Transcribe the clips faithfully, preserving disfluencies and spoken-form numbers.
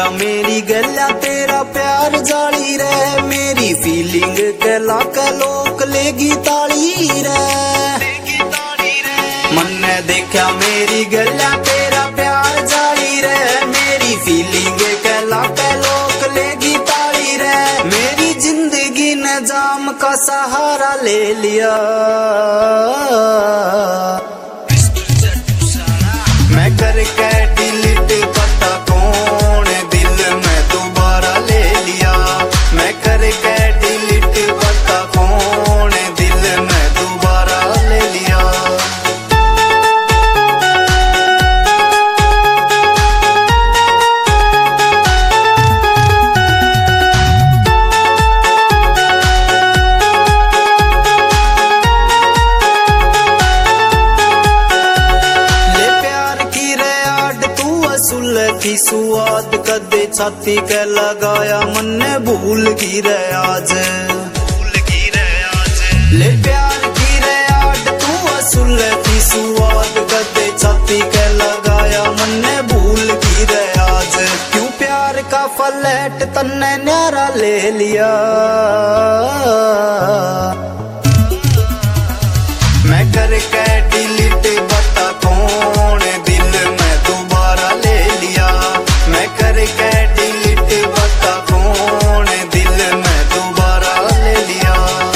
देखा मेरी गल्या तेरा प्यार जाली रे, मेरी फीलिंग के लाके लोक लेगी ताली रे। मन ने देखा मेरी गल्या तेरा प्यार जाली रे, मेरी फीलिंग के लाके लोक लेगी ताली रे। मेरी जिंदगी ने जाम का सहारा ले लिया, मैं करके डिलीट पता कौन दिल में दोबारा ले लिया। मैं करके डिलीट पता कौन दिल में दोबारा ले लिया। की सुआद कदे छाती के लगाया, मन ने भूल की रे आज, भूल की रे आज। ले प्यार की रे आड तू असुल की सुआद कदे छाती के लगाया, मन ने भूल की रे आज। क्यों प्यार का फ्लैट तन्ने न्यारा ले लिया, मैं करके डिलीट बता कौन दिल में दोबारा ले लिया। मैं करके डिलीट बता कौन दिल में दोबारा ले लिया।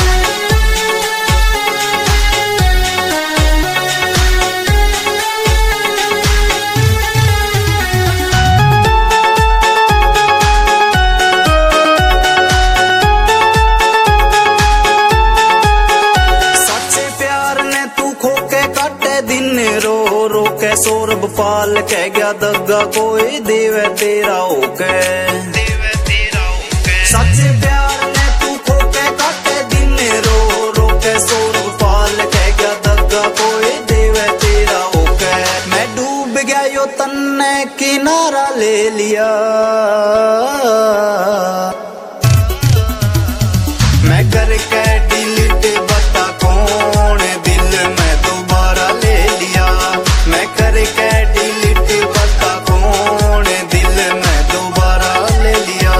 सच्चे प्यार ने तू खोके काटे दिन रो रो के, सौरभ पाल कह गया दग्गा कोई देवे तेरा होके। सच्चे प्यार ने तू खोके काटे दिन रो रो के, सौरभ पाल कह गया दग्गा कोई देवे तेरा होके। मैं डूब गया यो तन्ने किनारा ले लिया, मैं करके डिलीट बता कौन दिल में दोबारा ले लिया। मैं करके डिलीट बता कौन दिल में दोबारा ले लिया।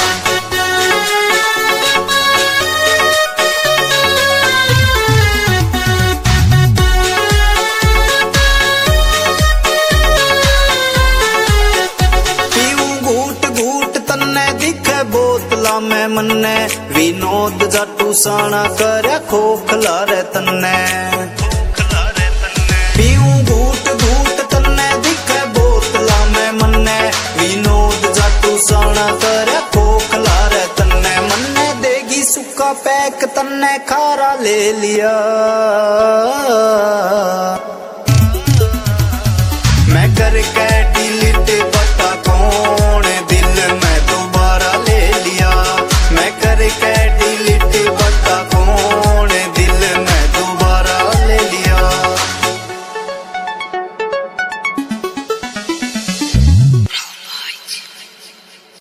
पीऊं घूट घूट तन्ने दिखे बोतला में मन्ने, विनोद जाटू साना करे खोखला रे तन्ने। पीऊं घूट घूट तन्ने दिखे बोतला में मन्ने, विनोद जाटू साना करे खोखला रे तन्ने। मन्ने देगी सुक्का पैक तन्ने खारा ले लिया।